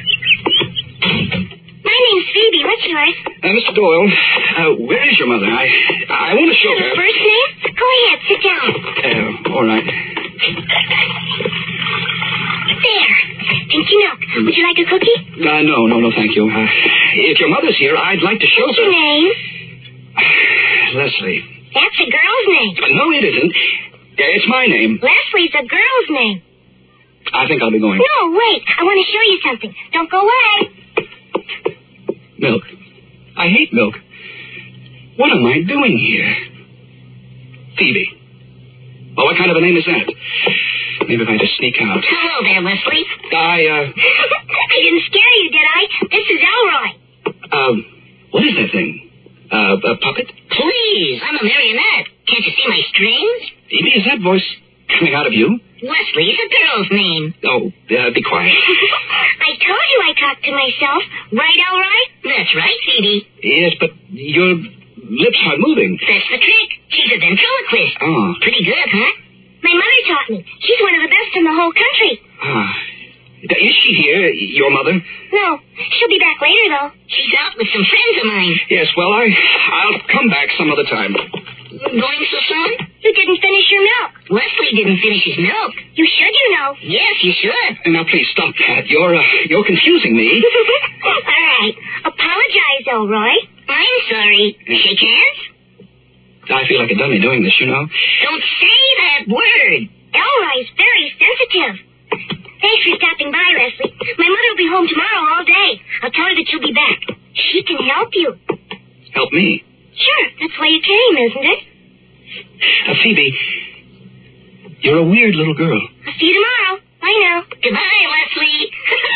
Speaker 15: My name's Phoebe. What's yours?
Speaker 16: Uh, Mister Doyle, uh, where is your mother? I I want to show
Speaker 15: Your
Speaker 16: her.
Speaker 15: first name? Go ahead. Sit down.
Speaker 16: Uh, all right.
Speaker 15: There. Pinky milk. Would you like a cookie?
Speaker 16: Uh, no, no, no, thank you. Uh, if your mother's here, I'd like to show
Speaker 15: What's
Speaker 16: her.
Speaker 15: your name?
Speaker 16: Leslie.
Speaker 15: That's a girl's name.
Speaker 16: Uh, no, it isn't. Yeah, it's my name.
Speaker 15: Leslie's a girl's name.
Speaker 16: I think I'll be going.
Speaker 15: No, wait. I want to show you something. Don't go away.
Speaker 16: Milk. I hate milk. What am I doing here? Phoebe. Oh, what kind of a name is that? Maybe if I just sneak out.
Speaker 15: Hello there, Leslie.
Speaker 16: I, uh...
Speaker 15: I didn't scare you, did I? This is Elroy.
Speaker 16: Um, what is that thing? Uh, a puppet?
Speaker 15: Please, I'm a marionette. Can't you see my strings?
Speaker 16: Phoebe, is that voice coming out of you?
Speaker 15: Leslie, it's a girl's name.
Speaker 16: Oh, uh, be quiet.
Speaker 15: I told you I talked to myself. Right, Elroy? That's right, Phoebe.
Speaker 16: Yes, but your lips aren't moving.
Speaker 15: That's the trick. She's a ventriloquist.
Speaker 16: Oh.
Speaker 15: Pretty good, huh? My mother taught me. She's one of the best in the whole country.
Speaker 16: Ah. Is she here, your mother?
Speaker 15: No. She'll be back later, though. She's out with some friends of mine.
Speaker 16: Yes, well, I, I'll come back some other time.
Speaker 15: Going so soon? You didn't finish your milk. Leslie didn't finish his milk. You should, you know. Yes, you should.
Speaker 16: Now, please stop that. You're, uh, you're confusing me.
Speaker 15: All right. Apologize, Elroy. I'm sorry. Shake hands?
Speaker 16: I feel like a dummy doing this, you know.
Speaker 15: Don't say that word. Elroy's very sensitive. Thanks for stopping by, Leslie. My mother will be home tomorrow all day. I'll tell her that you'll be back. She can help you.
Speaker 16: Help me?
Speaker 15: Sure. That's why you came, isn't it?
Speaker 16: Uh, Phoebe, you're a weird little girl.
Speaker 15: I'll see you tomorrow. Bye now. Goodbye, Leslie.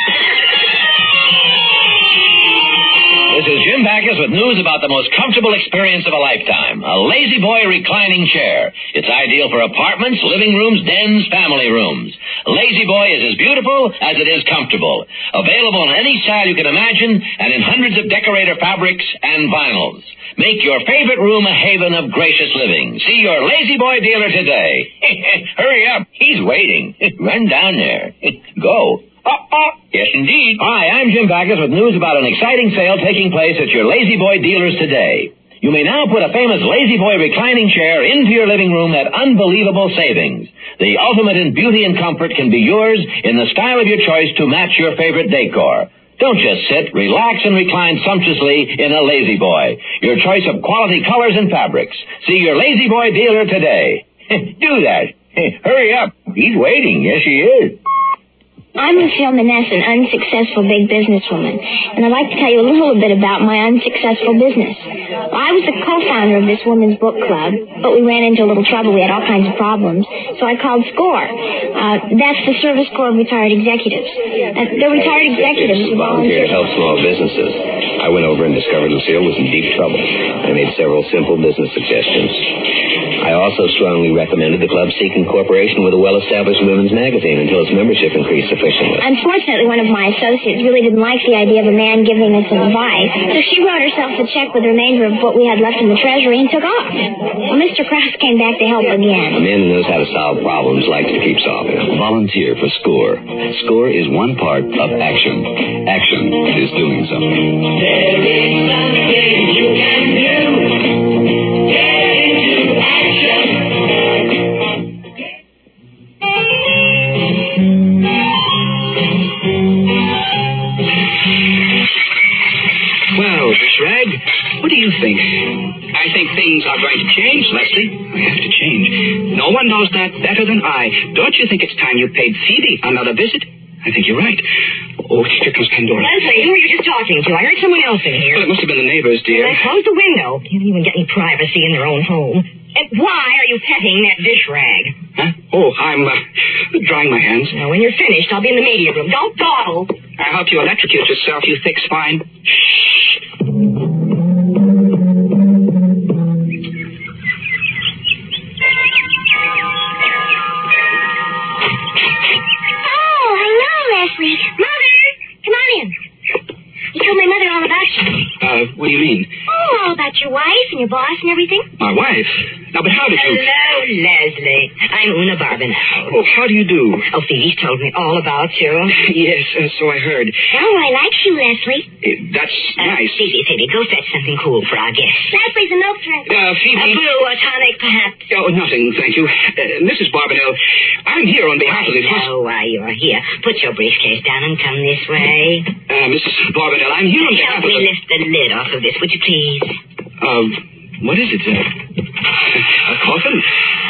Speaker 18: This is Jim Backus with news about the most comfortable experience of a lifetime, a Lazy Boy reclining chair. It's ideal for apartments, living rooms, dens, family rooms. Lazy Boy is as beautiful as it is comfortable. Available in any style you can imagine and in hundreds of decorator fabrics and vinyls. Make your favorite room a haven of gracious living. See your Lazy Boy dealer today. Hurry up. He's waiting. Run down there. Go. Oh, oh. Yes, indeed. Hi, I'm Jim Backus with news about an exciting sale taking place at your Lazy Boy dealers today. You may now put a famous Lazy Boy reclining chair into your living room at unbelievable savings. The ultimate in beauty and comfort can be yours in the style of your choice to match your favorite decor. Don't just sit, relax, and recline sumptuously in a Lazy Boy. Your choice of quality colors and fabrics. See your Lazy Boy dealer today. Do that. Hurry up. He's waiting. Yes, he is.
Speaker 19: I'm Lucille Maness, an unsuccessful big businesswoman, and I'd like to tell you a little bit about my unsuccessful business. Well, I was the co-founder of this women's book club, but we ran into a little trouble. We had all kinds of problems, so I called SCORE. Uh, that's the Service Corps of Retired Executives. Uh, they're retired executives who
Speaker 20: volunteer to help small businesses. I went over and discovered Lucille was in deep trouble. I made several simple business suggestions. I also strongly recommended the club seek incorporation with a well-established women's magazine until its membership increased sufficiently.
Speaker 19: Unfortunately, one of my associates really didn't like the idea of a man giving us advice, so she wrote herself a check with the remainder of what we had left in the treasury and took off. Well, Mister Krause came back to help again.
Speaker 20: A man who knows how to solve problems likes to keep solving them. Volunteer for SCORE. SCORE is one part of action. Action is doing something.
Speaker 21: There is something you can do. Get into action.
Speaker 16: Well, Miss Rag, what do you think? I think things are going to change, Leslie. I have to change. No one knows that better than I. Don't you think it's time you paid Phoebe another visit? I think you're right. Oh, here comes Pandora.
Speaker 15: Leslie, who were you just talking to? I heard someone else in here.
Speaker 16: Well, it must have been the neighbors, dear.
Speaker 15: Well, they closed the window. Can't even get any privacy in their own home. And why are you petting that dish rag?
Speaker 16: Huh? Oh, I'm uh, drying my hands.
Speaker 15: Now, when you're finished, I'll be in the media room. Don't dawdle.
Speaker 16: I'll help you electrocute yourself, you thick spine.
Speaker 15: Oh, hello, Leslie. Mother, come on in. You told my mother all about you.
Speaker 16: Uh, what do you mean?
Speaker 15: Oh, all about your wife and your boss and everything.
Speaker 16: My wife? Now, but how did you...
Speaker 1: Hello, Leslie. I'm Una Barbanel.
Speaker 16: Oh, how do you do?
Speaker 1: Oh, Phoebe's told me all about you.
Speaker 16: Yes, uh, so I heard.
Speaker 15: Oh, I like you, Leslie.
Speaker 16: Uh, that's
Speaker 1: uh,
Speaker 16: nice.
Speaker 1: Phoebe, Phoebe, go fetch something cool for our guest.
Speaker 15: Leslie's a milk drink.
Speaker 16: Uh, Phoebe...
Speaker 1: A brew, a tonic, perhaps.
Speaker 16: Oh, nothing, thank you. Uh, Missus Barbanel, I'm here on behalf of the...
Speaker 1: Oh, why you're here. Put your briefcase down and come this way.
Speaker 16: Uh, Missus Barbanel, I'm here on behalf
Speaker 1: Help
Speaker 16: of
Speaker 1: me
Speaker 16: the...
Speaker 1: lift the lid off of this, would you please?
Speaker 16: Um, what is it? Uh, a coffin?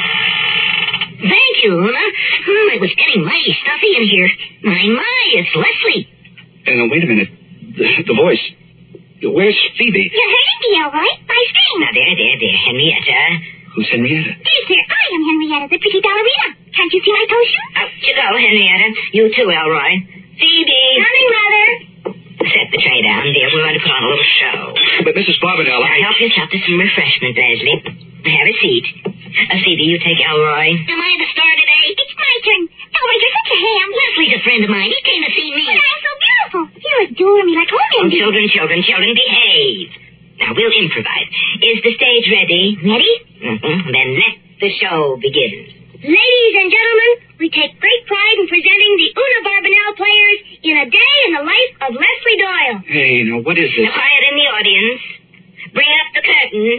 Speaker 1: Thank you, Una. Hmm, it was getting mighty stuffy in here. My, my, it's Leslie.
Speaker 16: Uh, wait a minute. The, the voice. Where's Phoebe?
Speaker 15: You're hurting me, all right? By staying.
Speaker 1: Now, there, there, there, Henrietta.
Speaker 16: Who's Henrietta?
Speaker 15: Yes, sir. I am Henrietta, the pretty ballerina. Can't you see my toe shoes?
Speaker 1: Out you go, Henrietta. You too, Elroy. Phoebe.
Speaker 15: Coming, Mother.
Speaker 1: Set the tray down, dear. We're going to put on a little show.
Speaker 16: But, Missus Barbanel, I...
Speaker 1: Help yourself to some refreshment, Leslie. Have a seat. Uh, Phoebe, you take Elroy.
Speaker 15: Am I the star today? It's my turn. Elroy, you're such a ham.
Speaker 1: Leslie's a friend of mine. He came to see me.
Speaker 15: But I'm so beautiful. You adore me like home
Speaker 1: Oh,
Speaker 15: Indy.
Speaker 1: children, children, children, behave. Now, we'll improvise. Is the stage ready?
Speaker 15: Ready?
Speaker 1: Mm-hmm. Then let the show begin.
Speaker 15: Ladies and gentlemen, we take great pride in presenting the Una Barbanel Players in a day in the life of Leslie Doyle.
Speaker 16: Hey, now, what is this?
Speaker 1: Now, quiet in the audience. Bring up the curtain.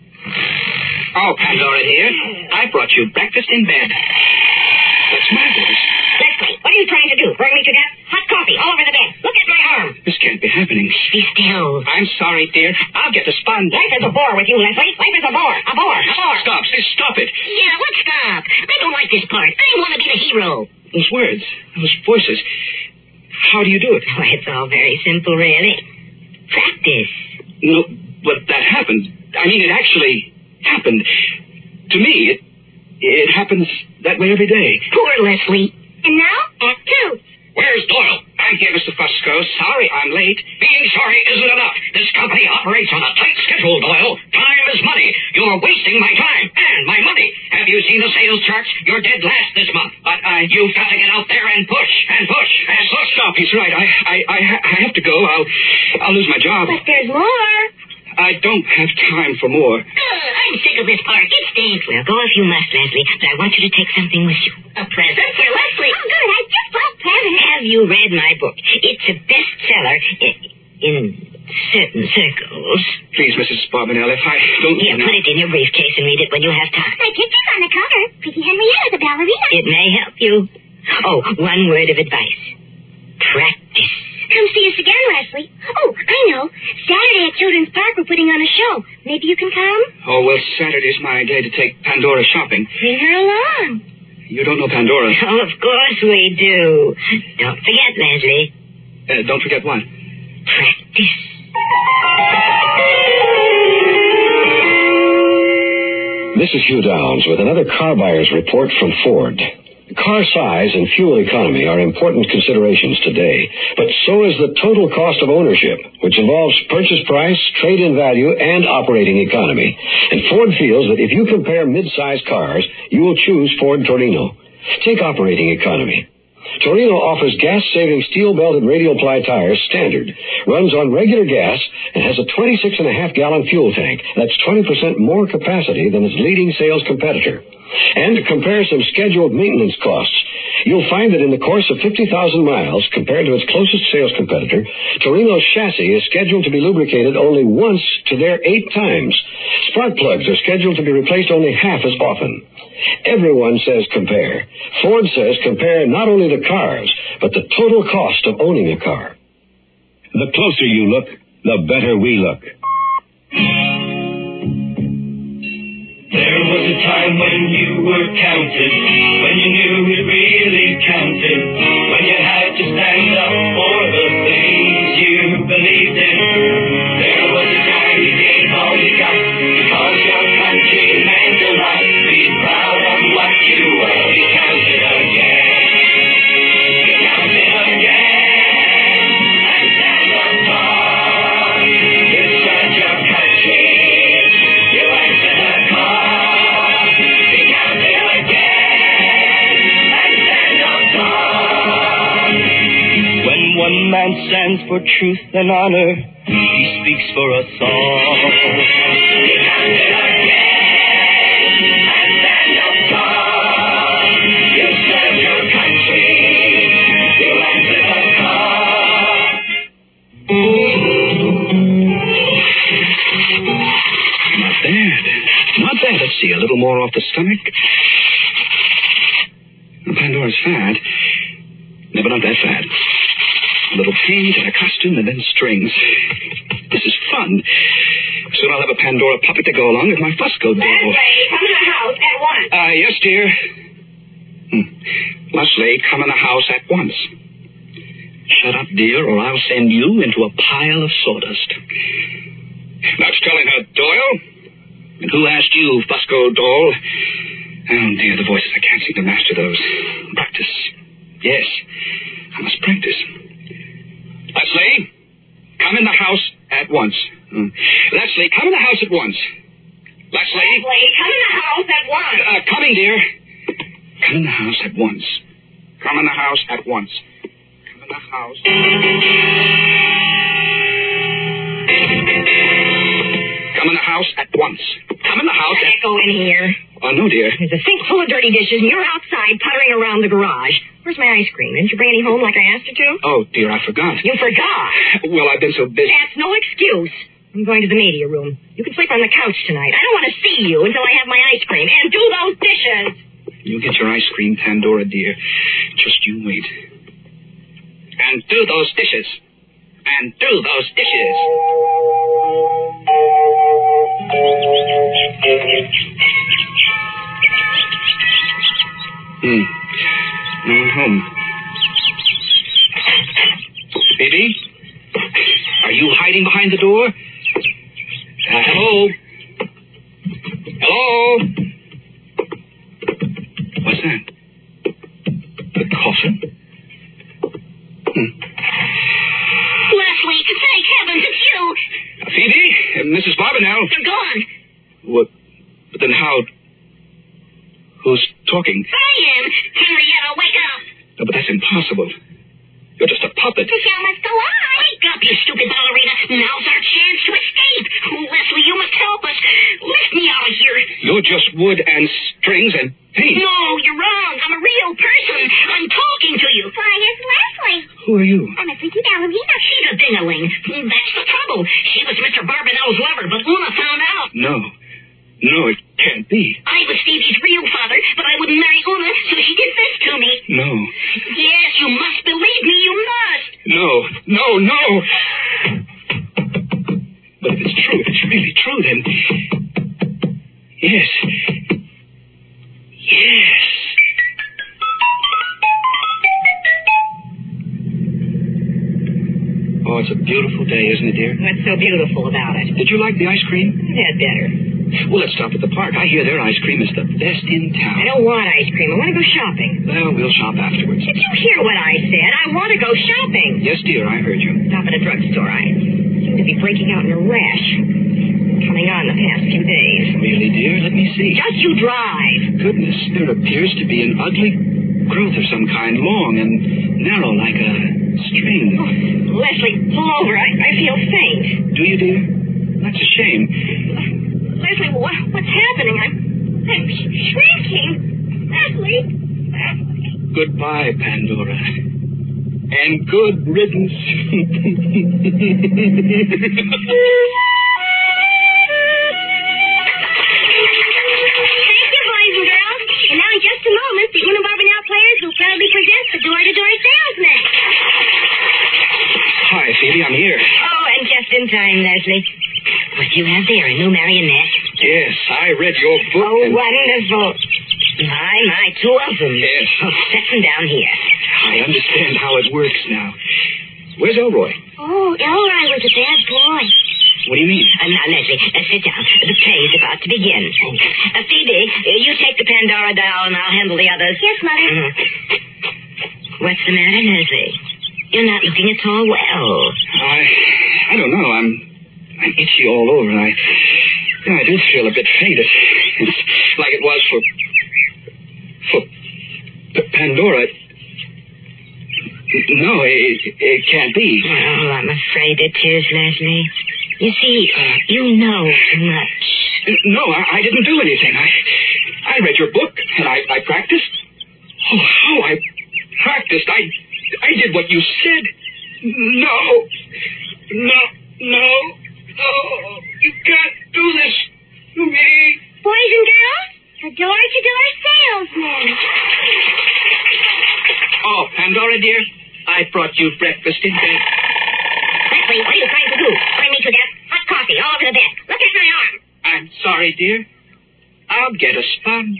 Speaker 16: Oh, Pandora here. I brought you breakfast in bed. That's marvelous.
Speaker 1: Leslie, what are you trying to do? Burn me to death? Hot coffee all over the bed. Look at my arm.
Speaker 16: This can't be happening.
Speaker 1: Be still.
Speaker 16: I'm sorry, dear. I'll get the sponge.
Speaker 1: Life is a bore with you, Leslie. Life is a bore. A bore. A bore.
Speaker 16: Stop. Say, stop it.
Speaker 1: Yeah, what stop? I don't like this part. I want to be the hero.
Speaker 16: Those words, those voices. How do you do it?
Speaker 1: Why, it's all very simple, really. Practice.
Speaker 16: No, but that happened. I mean, it actually happened. To me, it it happens that way every day.
Speaker 1: Poor Leslie.
Speaker 15: And now, Act Two.
Speaker 16: Where's Doyle? I'm here, Mister Fusco. Sorry I'm late.
Speaker 17: Being sorry isn't enough. This company operates on a tight schedule, Doyle. Time is money. You're wasting my time and my money. Have you seen the sales charts? You're dead last this month. But uh, you've got to get out there and push and push and push.
Speaker 16: Stop. He's right. I I I, ha- I have to go. I'll I'll lose my job.
Speaker 15: But there's more.
Speaker 16: I don't have time for more.
Speaker 1: Uh, I'm sick of this part. It stinks. Well, go if you must, Leslie, but I want you to take something with you. A present for Leslie.
Speaker 15: Oh, good. I just bought presents.
Speaker 1: Have you read my book? It's a bestseller in, in certain circles.
Speaker 16: Please, Missus Barbanel, if I don't...
Speaker 1: Here, put it in your briefcase and read it when you have time.
Speaker 15: My picture's on the cover. Pretty Henrietta, the ballerina.
Speaker 1: It may help you. Oh, one word of advice. Practice.
Speaker 15: Come see us again, Leslie. Oh, I know. Saturday at Children's Park we're putting on a show. Maybe you can come?
Speaker 16: Oh, well, Saturday's my day to take Pandora shopping.
Speaker 15: Bring her along.
Speaker 16: You don't know Pandora.
Speaker 1: Oh, of course we do. Don't forget, Leslie.
Speaker 16: Uh, don't forget what?
Speaker 1: Practice.
Speaker 9: This is Hugh Downs with another car buyer's report from Ford. Car size and fuel economy are important considerations today, but so is the total cost of ownership, which involves purchase price, trade-in value, and operating economy. And Ford feels that if you compare mid-size cars, you will choose Ford Torino. Take operating economy. Torino offers gas-saving steel-belted radial-ply tires standard, runs on regular gas, and has a twenty-six and a half gallon fuel tank. That's twenty percent more capacity than its leading sales competitor. And to compare some scheduled maintenance costs, you'll find that in the course of fifty thousand miles, compared to its closest sales competitor, Torino's chassis is scheduled to be lubricated only once to their eight times. Spark plugs are scheduled to be replaced only half as often. Everyone says compare. Ford says compare not only the cars, but the total cost of owning a car.
Speaker 10: The closer you look, the better we look.
Speaker 21: There was a time when you were counted, when you knew it really counted, when you had to stand up for the things you believed in. There was a time you gave all you got, because your country meant a lot. Be proud of what you were. Be counted again. Be counted again. And stand up tall. You served your country. You answered the call. Be counted again. And stand up tall. When one man stands for truth and honor, he speaks for us all. Be counted again.
Speaker 16: see, a little more off the stomach. Pandora's fat. Never not that fat. A little paint and a costume and then strings. This is fun. Soon I'll have a Pandora puppet to go along with my Fusco doll.
Speaker 1: Leslie, come to the house at once.
Speaker 16: Uh, yes, dear. Hmm. Leslie, come in the house at once. Shut up, dear, or I'll send you into a pile of sawdust. That's telling her, Doyle. And who asked you, Fusco doll? Oh, dear, the voices. I can't seem to master those. Practice. Yes, I must practice. Leslie, come in the house at once. Mm. Leslie, come in the house at once. Leslie.
Speaker 1: Leslie, come in the house at once.
Speaker 16: Uh, coming, dear. Come in the house at once. Come in the house at once. Come in the house. Come in the house at once. Come in the house.
Speaker 1: I can't go in here.
Speaker 16: Oh, no, dear.
Speaker 1: There's a sink full of dirty dishes, and you're outside puttering around the garage. Where's my ice cream? Didn't you bring any home like I asked you to?
Speaker 16: Oh, dear, I forgot.
Speaker 1: You forgot?
Speaker 16: Well, I've been so busy.
Speaker 1: That's no excuse. I'm going to the media room. You can sleep on the couch tonight. I don't want to see you until I have my ice cream. And do those dishes.
Speaker 16: You'll get your ice cream, Pandora, dear. Just you wait. And do those dishes. And do those dishes. Hmm. No one home. Baby? Are you hiding behind the door? Uh, hello? Hello? What's that? The coffin? Hmm.
Speaker 1: Leslie, thank heavens it's you.
Speaker 16: Phoebe? Uh, Missus Barbanel?
Speaker 1: You're gone.
Speaker 16: What? But then how? Who's talking?
Speaker 1: I am. Henrietta, wake up.
Speaker 16: No, but that's impossible. You're just a puppet.
Speaker 1: The show must go on. Wake up, you stupid ballerina. Now's our chance to escape. Leslie, you must help us. Lift me out of here.
Speaker 16: You're just wood and strings and paint.
Speaker 1: No, you're wrong. I'm a real person. I'm talking to you. Why, it's Leslie.
Speaker 16: Who are you?
Speaker 1: I'm a freaky ballerina. She's a dingaling. That's the trouble. She was Mister Barbanel's lover, but Una found out.
Speaker 16: No. No, it can't be.
Speaker 1: I was Stevie's real father, but I wouldn't marry Una, so she did this to me.
Speaker 16: No.
Speaker 1: Yes, you must believe me. You must.
Speaker 16: No. No, no. But if it's true, if it's really true, then... Yes. Yes. Oh, it's a beautiful day, isn't it, dear?
Speaker 1: What's so beautiful about it?
Speaker 16: Did you like the ice cream?
Speaker 1: I've had better.
Speaker 16: Well, let's stop at the park. I hear their ice cream is the best in town.
Speaker 1: I don't want ice cream. I want to go shopping.
Speaker 16: Well, we'll shop afterwards.
Speaker 1: Did you hear what I said? I want to go shopping.
Speaker 16: Yes, dear, I heard you.
Speaker 1: Stop at a drugstore. I seem to be breaking out in a rash. Coming on the past few days.
Speaker 16: Really, dear? Let me see.
Speaker 1: Just you drive.
Speaker 16: Goodness, there appears to be an ugly growth of some kind, long and narrow like a string.
Speaker 1: Oh, Leslie, pull over. I, I feel faint.
Speaker 16: Do you, dear? That's a shame.
Speaker 1: Leslie, what, what's happening? I'm, I'm shrinking. Leslie. Leslie.
Speaker 16: Goodbye, Pandora. And good riddance.
Speaker 15: And now in just a moment, the Una Barbanel players will proudly present the door-to-door salesman.
Speaker 16: Hi, Phoebe, I'm here.
Speaker 1: Oh, and just in time, Leslie. What do you have there, a new marionette?
Speaker 16: Yes, I read your book.
Speaker 1: Oh,
Speaker 16: and...
Speaker 1: wonderful. My, my, two of them.
Speaker 16: Yes.
Speaker 1: Oh, set them down here.
Speaker 16: I understand how it works now. Where's Elroy?
Speaker 15: Oh, Elroy was a bad boy.
Speaker 16: What do you mean?
Speaker 1: Uh, now, Leslie, uh, sit down. The play is about to begin. Uh, Phoebe, uh, you take the Pandora doll and I'll handle the others.
Speaker 15: Yes, Mother.
Speaker 1: Mm-hmm. What's the matter, Leslie? You're not looking at all well.
Speaker 16: I, I don't know. I'm, I'm itchy all over. I, I do feel a bit faint. It's like it was for, for P- Pandora. No, it, it can't be.
Speaker 1: Oh, I'm afraid it is, Leslie. You see, uh, you know too much.
Speaker 16: No, I, I didn't do anything. I, I read your book and I, I practiced. Oh, how I practiced! I, I did what you said. No, no, no, no! You can't do this to me.
Speaker 15: Boys and girls, a door-to-door salesman.
Speaker 16: Oh, Pandora, dear, I brought you breakfast in bed.
Speaker 1: Leslie, what are you trying to do? Bring me to death? Hot coffee all over the bed. Look at my arm.
Speaker 16: I'm sorry, dear. I'll get a sponge.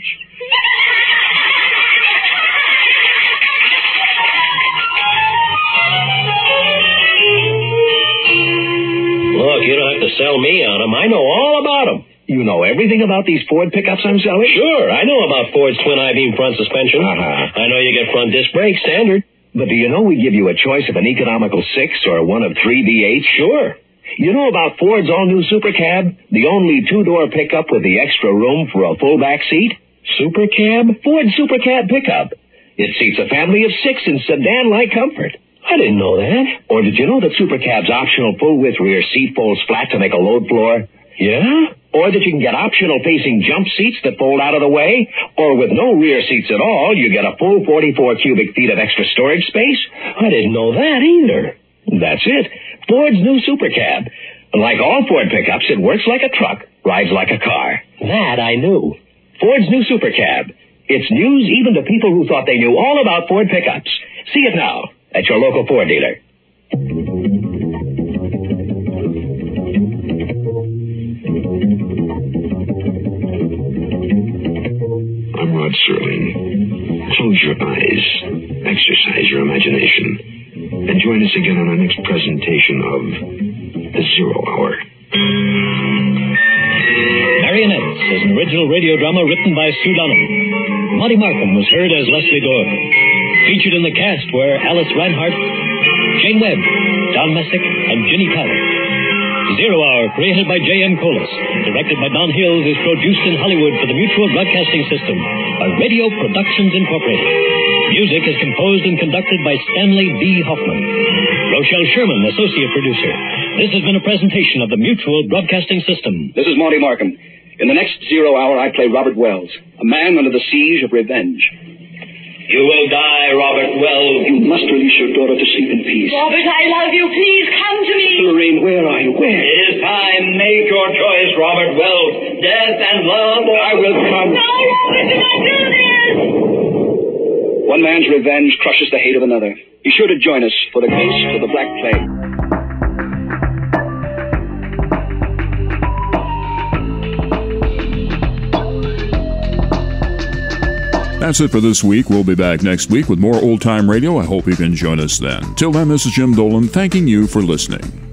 Speaker 10: Look, you don't have to sell me on them. I know all about them.
Speaker 13: You know everything about these Ford pickups I'm selling?
Speaker 10: Sure, I know about Ford's twin I-beam front suspension.
Speaker 13: Uh-huh.
Speaker 10: I know you get front disc brakes standard.
Speaker 13: But do you know we give you a choice of an economical six or one of three V eights?
Speaker 10: Sure.
Speaker 13: You know about Ford's all-new Super Cab? The only two-door pickup with the extra room for a full back seat?
Speaker 10: Super Cab?
Speaker 13: Ford Super Cab pickup. It seats a family of six in sedan-like comfort.
Speaker 10: I didn't know that.
Speaker 13: Or did you know that Super Cab's optional full-width rear seat folds flat to make a load floor?
Speaker 10: Yeah?
Speaker 13: Or that you can get optional facing jump seats that fold out of the way? Or with no rear seats at all, you get a full forty-four cubic feet of extra storage space?
Speaker 10: I didn't know that either.
Speaker 13: That's it. Ford's new Super Cab. Like all Ford pickups, it works like a truck, rides like a car.
Speaker 10: That I knew.
Speaker 13: Ford's new Super Cab. It's news even to people who thought they knew all about Ford pickups. See it now at your local Ford dealer.
Speaker 9: I'm Rod Serling. Close your eyes. Exercise your imagination. And join us again on our next presentation of The Zero Hour.
Speaker 10: Marionettes is an original radio drama written by Sue Dunham. Monty Markham was heard as Leslie Gore. Featured in the cast were Alice Reinhardt, Jane Webb, Don Messick, and Ginny Powell. Zero Hour, created by J M. Colas, directed by Don Hills, is produced in Hollywood for the Mutual Broadcasting System by Radio Productions Incorporated. Music is composed and conducted by Stanley B. Hoffman. Rochelle Sherman, associate producer. This has been a presentation of the Mutual Broadcasting System.
Speaker 2: This is Monty Markham. In the next Zero Hour, I play Robert Wells, a man under the siege of revenge.
Speaker 21: You will die, Robert Wells.
Speaker 2: You must release your daughter to sleep in peace.
Speaker 22: Robert, I love you. Please come to me.
Speaker 2: Lorraine, where are you? Where?
Speaker 21: It is time. Make your choice, Robert Wells. Death and love. Or...
Speaker 2: I will come.
Speaker 22: No, Robert, do not do this.
Speaker 2: One man's revenge crushes the hate of another. Be sure to join us for the case of the Black Plague.
Speaker 23: That's it for this week. We'll be back next week with more old-time radio. I hope you can join us then. Till then, this is Jim Dolan thanking you for listening.